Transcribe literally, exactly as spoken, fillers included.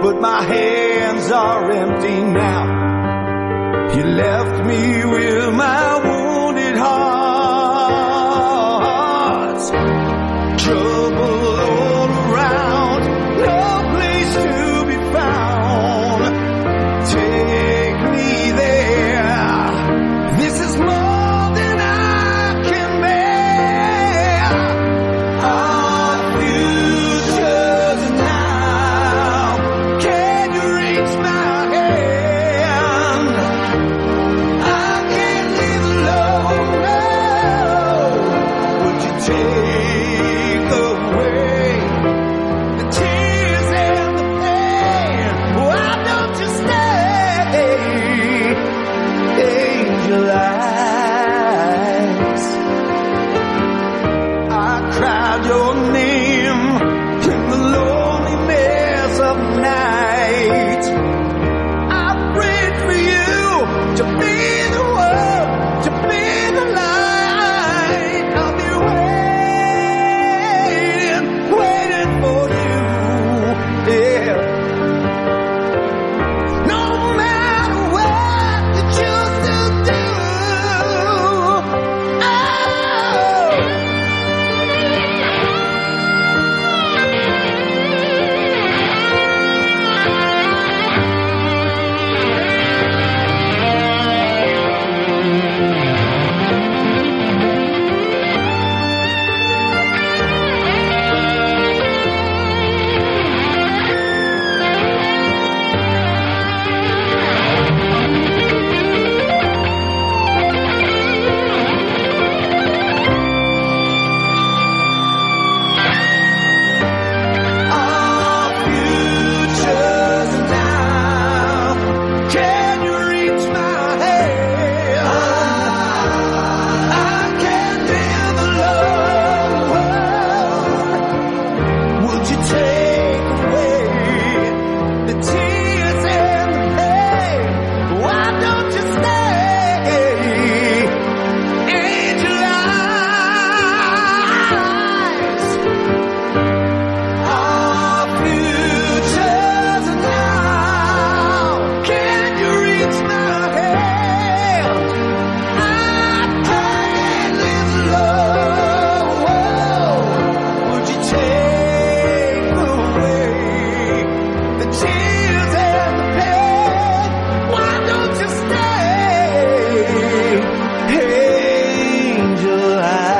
but my hands are empty now. You left me with my wounded heart. Trouble all around, no place to be found. Take me there. This is more than I can bear. Our future's now. Can you reach my hand? I can't live alone. No. Would you take away the tears and the pain? Why don't you stay? Angel eyes, I cried your name in the loneliness of night. I prayed for you to be the one, to be the light. I'll be waiting, waiting for you. Yeah. No matter what you choose to do. Oh. Our future's now. Can you reach my hand? I can't live alone. Would you take away the tears and the pain? Why don't you stay? Angel eyes. Our future's now. Can you reach my hand? I can't live alone. Would you take away the tears and the pain? Why don't you stay? Angel eyes.